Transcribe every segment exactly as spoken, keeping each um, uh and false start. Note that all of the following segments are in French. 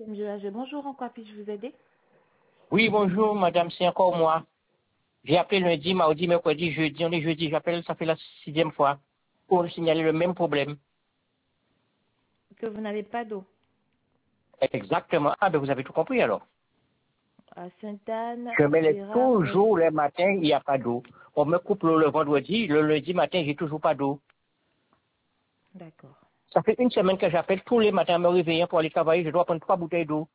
M G A G. Bonjour, en quoi puis-je vous aider? Oui, bonjour, madame, c'est encore moi. J'ai appelé lundi, mardi, mercredi, jeudi. On est jeudi, j'appelle, ça fait la sixième fois pour signaler le même problème. Que vous n'avez pas d'eau. Exactement. Ah, ben vous avez tout compris alors. À Sainte-Anne, Je me lève Gérard, mais... toujours le matin, il n'y a pas d'eau. On me coupe l'eau le vendredi, le lundi matin, j'ai toujours pas d'eau. D'accord. Ça fait une semaine que j'appelle tous les matins en me réveillant pour aller travailler, je dois prendre trois bouteilles d'eau.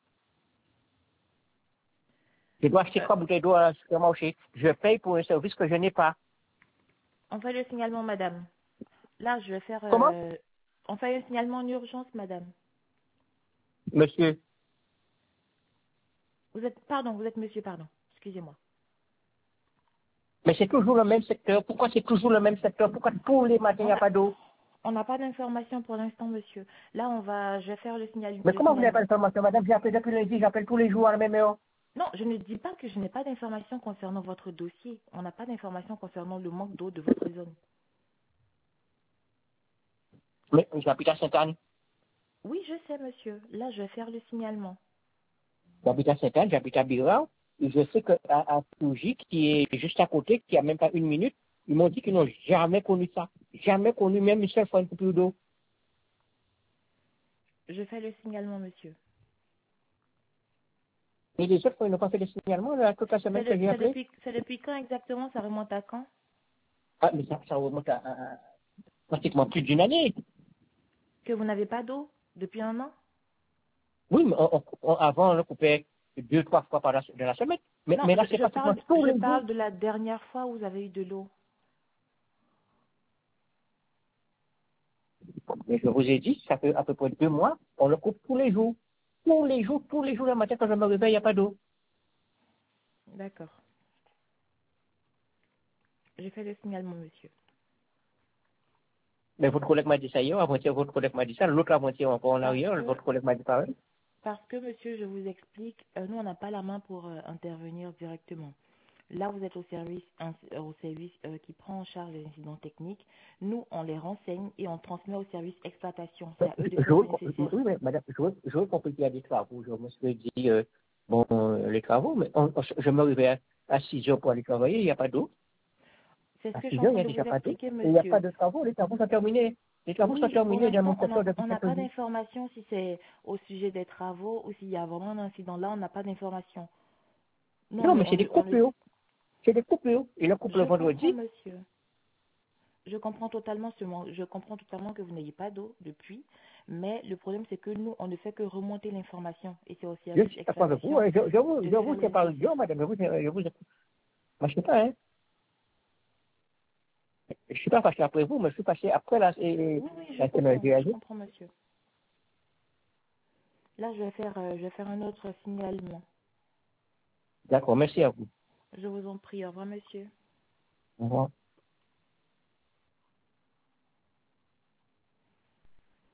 Je dois acheter Euh, trois bouteilles d'eau à un supermarché. Je paye pour un service que je n'ai pas. on fait le signalement, madame. Là, je vais faire... Comment? euh, On fait un signalement en urgence, madame. Monsieur. Vous êtes... Pardon, vous êtes monsieur, pardon. Excusez-moi. Mais c'est toujours le même secteur. Pourquoi c'est toujours le même secteur? Pourquoi tous les matins il On n'y a a... pas d'eau? On n'a pas d'informations pour l'instant, monsieur. Là, on va... Je vais faire le, signal... Mais le comment vous n'avez pas signalement. d'information, madame? J'ai appelé depuis lundi, j'appelle tous les jours à la même heure. Non, je ne dis pas que je n'ai pas d'informations concernant votre dossier. On n'a pas d'informations concernant le manque d'eau de votre zone. Mais j'habite à Sainte-Anne. Oui, je sais, monsieur. Là, je vais faire le signalement. J'habite à Sainte-Anne, j'habite à Birao. Et je sais qu'à à Fougy, qui est juste à côté, qui a même pas une minute, ils m'ont dit qu'ils n'ont jamais connu ça. Jamais connu même une seule fois une coupure d'eau. Je fais le signalement, monsieur. Et les autres fois, ils n'ont pas fait de signalement, là, toute la C'est semaine que de- j'ai c'est appelé. depuis, c'est depuis quand exactement? Ça remonte à quand? Ah, mais ça, ça remonte à, à- à pratiquement plus d'une année. Que vous n'avez pas d'eau depuis un an? Oui, mais on- on- on- avant, on le coupait deux, trois fois par la, de la semaine. Mais, Non, mais là, je, c'est je pratiquement parle, tous je les jours. parle de la dernière fois où vous avez eu de l'eau. Mais je vous ai dit, ça fait à peu près deux mois, on le coupe tous les jours. Tous les jours, tous les jours le matin, quand je me réveille, il n'y a pas d'eau. D'accord. Je fais le signalement, monsieur. Mais votre collègue m'a dit ça hier, avant-hier, votre collègue m'a dit ça, l'autre avant-hier encore en Parce arrière, que, votre collègue m'a dit pareil. parce que, monsieur, je vous explique, euh, nous, on n'a pas la main pour euh, intervenir directement. Là, vous êtes au service, un- euh, au service euh, qui prend en charge les incidents techniques. Nous, on les renseigne et on transmet au service exploitation. C'est Mais à eux je, de je, faire le veux- nécessaire. oui, mais madame, je, veux- je veux compris qu'il y a des travaux. Je me suis dit, euh, bon, euh, les travaux, mais on- on- je me réveille à, à six heures pour aller travailler, il n'y a pas d'eau. C'est ce À que je six suis en heures, il train n'y a de déjà vous pas d'eau. expliquer, Et il n'y a pas monsieur. de travaux, les travaux sont terminés. Les travaux sont Oui, pour terminés dans l'instant, mon on n'a secteur depuis on n'a quelques pas jours. d'informations si c'est au sujet des travaux ou s'il y a vraiment un incident. Là, on n'a pas d'informations. Nous, on Non, le, mais on c'est des le, on le- coupures. C'est des coupures. Il le coupe le Je comprends, vendredi. monsieur. Je comprends totalement ce manque. Je comprends totalement que vous n'ayez pas d'eau depuis. Mais le problème, c'est que nous, on ne fait que remonter l'information. Et c'est au Je service suis d'accord avec vous. exploitation Hein. Je, je vous, de je faire vous le sais pas nécessaire. dire, madame. Je vous, je vous, moi, je sais pas, hein. Je suis pas fâché après vous, mais je suis fâché après la, et- Oui, oui, je la semaine comprends. Je réalisée. comprends, monsieur. Là, je vais faire, euh, je vais faire un autre signalement. D'accord, merci à vous. Je vous en prie. Au revoir, monsieur. Au revoir.